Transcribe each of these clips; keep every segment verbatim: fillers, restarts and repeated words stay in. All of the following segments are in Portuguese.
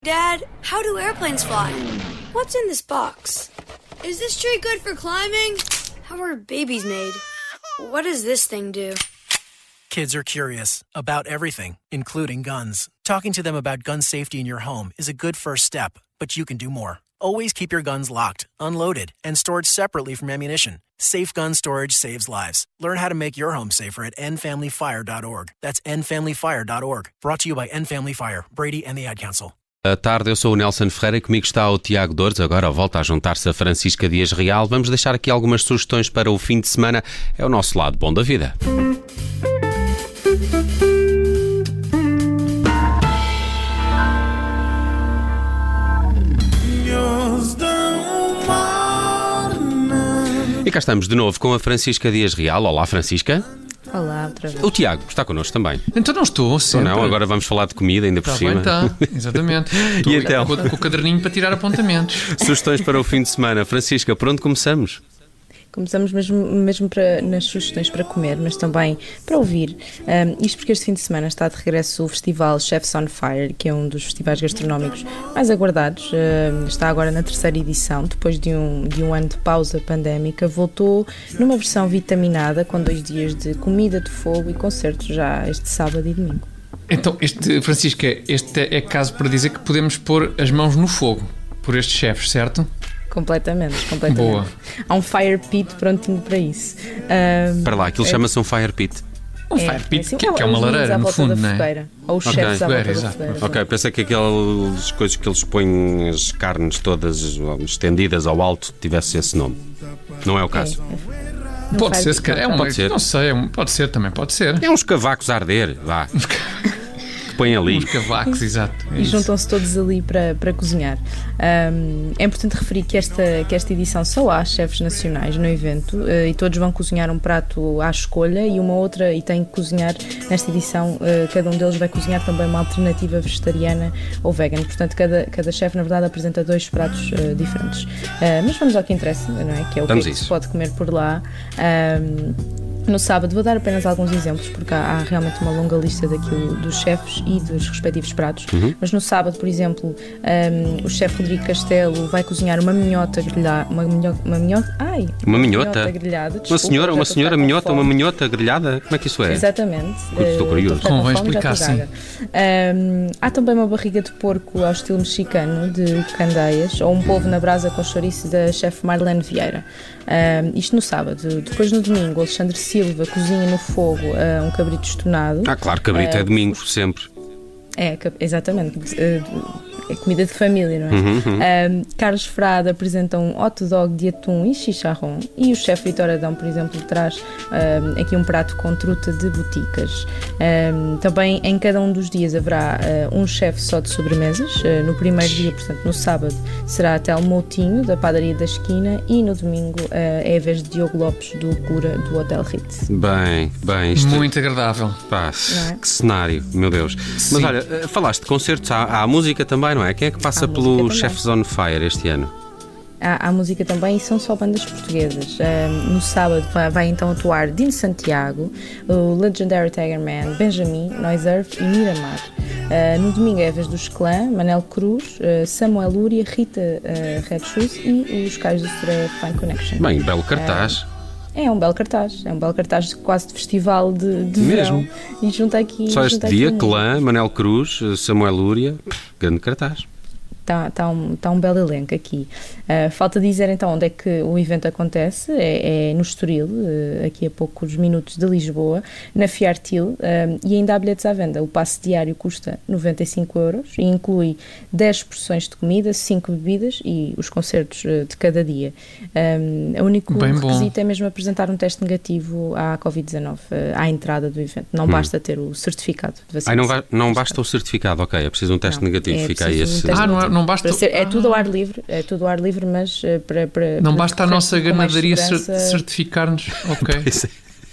Dad, how do airplanes fly? What's in this box? Is this tree good for climbing? How are babies made? What does this thing do? Kids are curious about everything, including guns. Talking to them about gun safety in your home is a good first step, but you can do more. Always keep your guns locked, unloaded, and stored separately from ammunition. Safe gun storage saves lives. Learn how to make your home safer at end family fire dot org. That's end family fire dot org. Brought to you by End Family Fire, Brady and the Ad Council. Boa tarde, eu sou o Nelson Ferreira e comigo está o Tiago Dores. Agora volta a juntar-se a Francisca Dias Real. Vamos deixar aqui algumas sugestões para o fim de semana. É o nosso lado bom da vida. E cá estamos de novo com a Francisca Dias Real. Olá, Francisca. Olá, outra vez. O Tiago está connosco também. Então não estou, sempre. Ou não, agora vamos falar de comida ainda por Está cima. bem, está, exatamente. Estou E então? com, com o caderninho para tirar apontamentos. Sugestões para o fim de semana. Francisca, por onde começamos? Começamos mesmo, mesmo para, nas sugestões para comer, mas também para ouvir. Um, isto porque este fim de semana está de regresso o festival Chefs on Fire, que é um dos festivais gastronómicos mais aguardados. Um, está agora na terceira edição, depois de um, de um ano de pausa pandémica. Voltou numa versão vitaminada, com dois dias de comida de fogo e concertos já este sábado e domingo. Então, este, Francisca, este é caso para dizer que podemos pôr as mãos no fogo por estes chefes, certo? Completamente, completamente. Boa. Há um fire pit prontinho para isso. Um, Para lá, aquilo é, chama-se um fire pit. Um é, fire pit, assim, que, que é uma os meninos lareira, à no volta fundo, da não é? fogueira. Ou os Ok. chefes à volta Fogueira, da exato. fogueira. Ok, pensei que aquelas coisas que eles põem as carnes todas estendidas ao alto tivesse esse nome. Não é o caso. É, é. Pode Um ser, fire se pit calhar. É uma, Pode ser. Não sei, é um- pode ser também, pode ser. É uns cavacos a arder, vá. Que põem ali. Uns cavacos, exato. É E isso. juntam-se todos ali para, para cozinhar. Um, é importante referir que esta, que esta edição só há chefes nacionais no evento uh, e todos vão cozinhar um prato à escolha e uma outra, e têm que cozinhar nesta edição, uh, cada um deles vai cozinhar também uma alternativa vegetariana ou vegan. Portanto, cada, cada chefe, na verdade, apresenta dois pratos uh, diferentes. Uh, mas vamos ao que interessa, não é? Que é o que, é Vamos que a isso. se pode comer por lá. Um, No sábado, vou dar apenas alguns exemplos, porque há, há realmente uma longa lista daquilo dos chefes e dos respectivos pratos. Uhum. Mas no sábado, por exemplo, um, o chefe Rodrigo Castelo vai cozinhar uma minhota grelhada. Uma, minho, uma minhota? Ai! Uma minhota? grelhada. Uma Desculpa, senhora, já uma estou a senhora ficar com minhota, uma fome. minhota grelhada? Como é que isso é? Exatamente. Estou Eh, curioso. estou a ficar com Convém fome, já explicar, estou gaga. Um, há também uma barriga de porco ao estilo mexicano, de Candeias, ou um polvo na brasa com chouriço da chefe Marlene Vieira. Um, isto no sábado. Depois, no domingo, Alexandre Silva cozinha no fogo uh, um cabrito estonado. Ah, claro, cabrito é domingo, sempre. É, ca- exatamente. Uh, é comida de família, não é? Uhum, uhum. Um, Carlos Frade apresenta um hot dog de atum e chicharrón, e o chefe Vitor Adão, por exemplo, traz um, aqui um prato com truta de boticas. Um, também em cada um dos dias haverá uh, um chefe só de sobremesas. Uh, no primeiro dia, portanto, no sábado, será Telmo Moutinho, da padaria da esquina, e no domingo uh, é a vez de Diogo Lopes, do Cura, do Hotel Ritz. Bem, bem, isto... Muito agradável. Pá, Não é? que cenário, meu Deus. Mas Sim. olha, eh, falaste de concertos, há, há música também, não é? Quem é que passa Há pelo música também. Chefs on Fire este ano? Há, há música também, e são só bandas portuguesas. Um, no sábado vai, vai então atuar Dino Santiago, o Legendary Tiger Man, Benjamin, Noise Earth e Miramar. Uh, no domingo é a vez dos Clã, Manel Cruz, uh, Samuel Lúria, Rita uh, Red Shoes e os Cais do Stra Fine Connection. Bem, belo cartaz. É um belo cartaz, é um belo cartaz quase de festival de, de Mesmo. verão. E junta aqui. Só este junta dia, aqui um- Clã, Manel Cruz, Samuel Lúria, pff, grande cartaz. Está tá um, tá um belo elenco aqui. Uh, falta dizer então onde é que o evento acontece. É, é no Estoril, uh, aqui a poucos minutos de Lisboa, na Fiartil, uh, e ainda há bilhetes à venda. O passe diário custa noventa e cinco euros e inclui dez porções de comida, cinco bebidas e os concertos uh, de cada dia. Um, o único Bem bom. requisito é mesmo aprosentar um teste negativo à covid dezanove, uh, à entrada do evento. Não Hum. basta ter o certificado de Ai, vacinação. não, vai- não basta o certificado, ok, é preciso um teste Não, negativo, é fica aí preciso um esse... teste Ah, não, é- não basta. Para ser- é Ah. tudo ao ar livre, é tudo ao ar livre, mas eh, para, para Não para basta a correr nossa com mais ganadaria cer- segurança. certificar-nos. Ok. Pois é.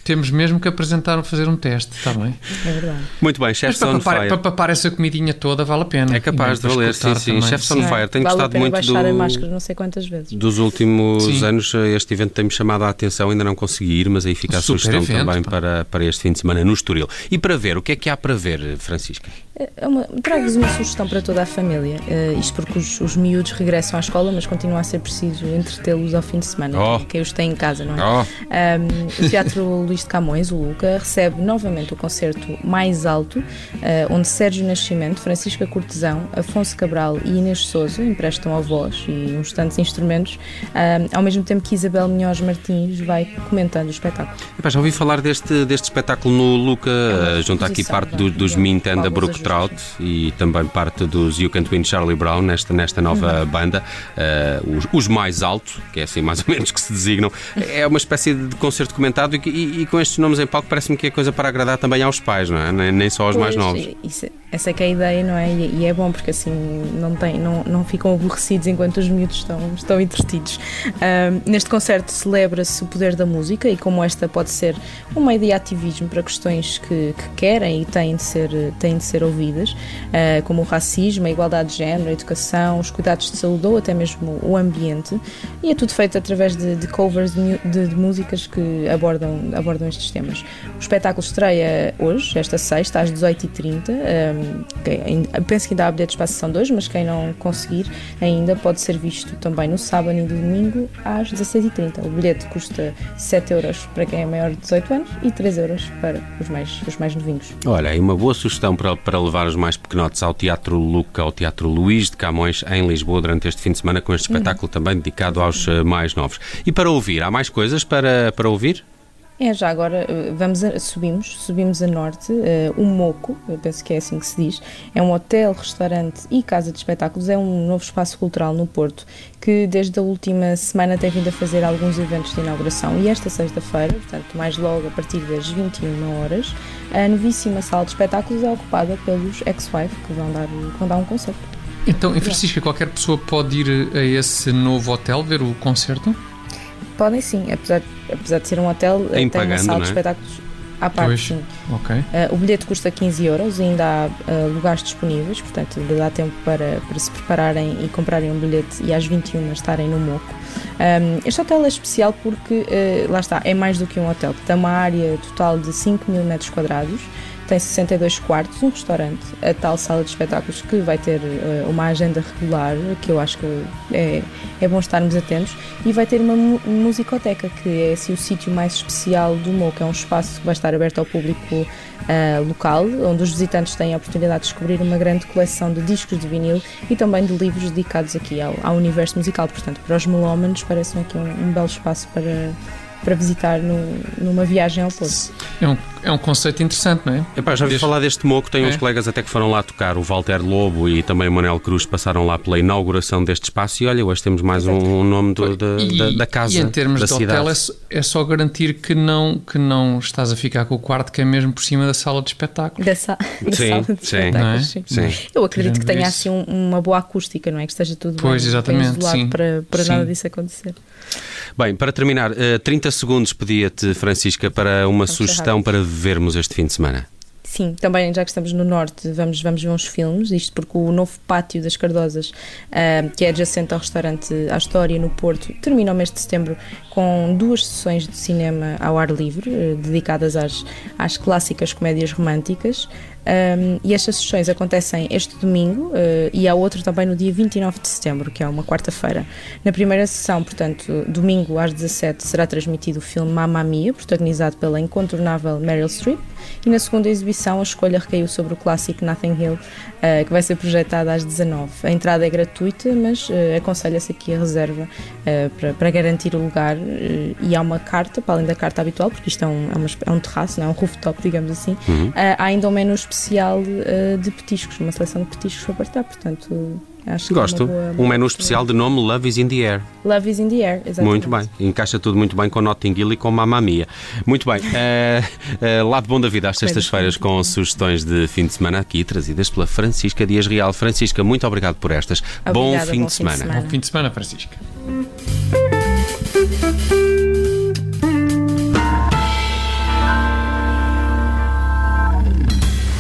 Temos mesmo que apresentar, fazer um teste, está bem? É verdade. Muito bem, Chefs para on papar, Fire. Para papar essa comidinha toda vale a pena. É capaz de valer, sim, sim. Chefs on Fire. Tenho vale gostado muito baixar do... a máscara não sei quantas vezes. Dos últimos sim. anos, este evento tem-me chamado a atenção, ainda não consegui ir, mas aí fica a Super sugestão evento, também pá. para, para este fim de semana no Estoril. E para ver, o que é que há para ver, Francisca? É uma, trago-vos uma sugestão para toda a família. Uh, isto porque os, os miúdos regressam à escola, mas continua a ser preciso entretê-los ao fim de semana. Oh. Quem os tem em casa, não é? Oh. Um, o Teatro Luís de Camões, o Luca, recebe novamente o concerto Mais Alto, uh, onde Sérgio Nascimento, Francisca Cortesão, Afonso Cabral e Inês Sousa emprestam a voz e uns tantos instrumentos, uh, ao mesmo tempo que Isabel Munhoz Martins vai comentando o espetáculo. Epá, já ouvi falar deste, deste espetáculo no Luca, É junto aqui parte do, dos Mint and the Brook Trout e também parte dos You Can't Win Charlie Brown nesta, nesta nova uhum. banda, uh, os, os Mais Alto, que é assim mais ou menos que se designam. É uma espécie de concerto comentado e, e, e com estes nomes em palco parece-me que é coisa para agradar também aos pais, não é? Nem, nem só aos pois, mais novos. Isso, essa é que é a ideia, não é? E, e é bom porque assim não, tem, não, não ficam aborrecidos enquanto os miúdos estão, estão entretidos. Um, neste concerto celebra-se o poder da música e como esta pode ser um meio de ativismo para questões que, que querem e têm de ser, têm de ser ouvidas, uh, como o racismo, a igualdade de género, a educação, os cuidados de saúde ou até mesmo o ambiente. E é tudo feito através de, de covers de, de, de músicas que abordam, abordam estes temas. O espetáculo estreia hoje, esta sexta, às dezoito e trinta. Um, quem, penso que ainda há bilhetes para a sessão dois, mas quem não conseguir ainda pode ser visto também no sábado e no domingo às dezasseis e trinta. O bilhete custa sete euros para quem é maior de dezoito anos e três euros para os mais, os mais novinhos. Olha, aí uma boa sugestão para, para levar os mais pequenotes ao Teatro Luca, ao Teatro Luís de Camões, em Lisboa, durante este fim de semana, com este espetáculo uhum. também dedicado aos uh, mais novos. E para ouvir, há mais coisas para, para ouvir? É, já agora vamos a, subimos, subimos a norte, uh, o Moco, eu penso que é assim que se diz, é um hotel, restaurante e casa de espetáculos, é um novo espaço cultural no Porto, que desde a última semana tem vindo a fazer alguns eventos de inauguração e esta sexta-feira, portanto mais logo a partir das vinte e uma horas, a novíssima sala de espetáculos é ocupada pelos ex-wife que vão dar, vão dar um concerto. Então, em Francisca, qualquer pessoa pode ir a esse novo hotel ver o concerto? Podem sim, apesar, apesar de ser um hotel, tem tem uma sala é? de espetáculos à parte, pois, sim. Okay. Uh, o bilhete custa quinze euros e ainda há uh, lugares disponíveis, portanto ainda dá tempo para, para se prepararem e comprarem um bilhete e às vinte e uma estarem no Moco. Um, este hotel é especial porque, uh, lá está, é mais do que um hotel, tem uma área total de cinco mil metros quadrados, tem sessenta e dois quartos, um restaurante, a tal sala de espetáculos que vai ter uh, uma agenda regular, que eu acho que é, é bom estarmos atentos, e vai ter uma mu- musicoteca, que é assim, o sítio mais especial do Moco, é um espaço que vai estar aberto ao público uh, local, onde os visitantes têm a oportunidade de descobrir uma grande coleção de discos de vinil e também de livros dedicados aqui ao, ao universo musical. Portanto, para os melómanos parece aqui um, um belo espaço para... para visitar no, numa viagem ao Porto. É um, é um conceito interessante, não é? Epá, já ouvi Desde... falar deste Moco, tem é. uns colegas até que foram lá tocar, o Walter Lobo e também o Manuel Cruz passaram lá pela inauguração deste espaço e olha, hoje temos mais um, um nome do, da, e, da, da casa, e em termos da de cidade. hotel é só, é só garantir que não, que não estás a ficar com o quarto que é mesmo por cima da sala de espetáculos. Da, sa- da Sim, sala de sim. espetáculos, Não é? sim. Sim. Eu acredito que tenha Isso. assim um- uma boa acústica, não é? Que esteja tudo Pois, bem, exatamente, bem isolado sim. para, para Sim. nada disso acontecer. Bem, para terminar, uh, trinta segundos pedia-te, Francisca, para uma Vamos sugestão rápido. para vermos este fim de semana. Sim, também já que estamos no Norte, vamos, vamos ver uns filmes, isto porque o novo Pátio das Cardosas, uh, que é adjacente ao restaurante À História, no Porto, termina o mês de setembro com duas sessões de cinema ao ar livre, uh, dedicadas às, às clássicas comédias românticas. Um, e estas sessões acontecem este domingo uh, e há outro também no dia vinte e nove de setembro, que é uma quarta-feira. Na primeira sessão, portanto, domingo às dezassete, será transmitido o filme Mamma Mia, protagonizado pela incontornável Meryl Streep, e na segunda exibição a escolha recaiu sobre o clássico Notting Hill, uh, que vai ser projetado às dezanove. A entrada é gratuita, mas uh, aconselha-se aqui a reserva uh, para, para garantir o lugar, uh, e há uma carta, para além da carta habitual, porque isto é um, é uma, é um terraço, não é um rooftop, digamos assim. Uhum. Uh, há ainda um menu especial uh, de petiscos, uma seleção de petiscos para partilhar, portanto acho que Gosto. é uma boa, Um boa menu especial de nome Love is in the Air. Love is in the Air, exatamente. Muito bem. Encaixa tudo muito bem com Notting Hill e com Mamma Mia. Muito bem. Uh, uh, lado bom da vida às sextas-feiras com sugestões de fim de semana aqui trazidas pela Francisca Dias Real. Francisca, muito obrigado por estas. Obrigada, bom fim bom de semana. fim de semana. Bom fim de semana, Francisca.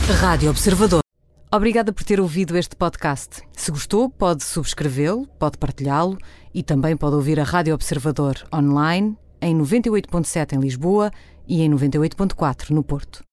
Rádio Observador. Obrigada por ter ouvido este podcast. Se gostou, pode subscrevê-lo, pode partilhá-lo e também pode ouvir a Rádio Observador online em noventa e oito ponto sete em Lisboa e em noventa e oito ponto quatro no Porto.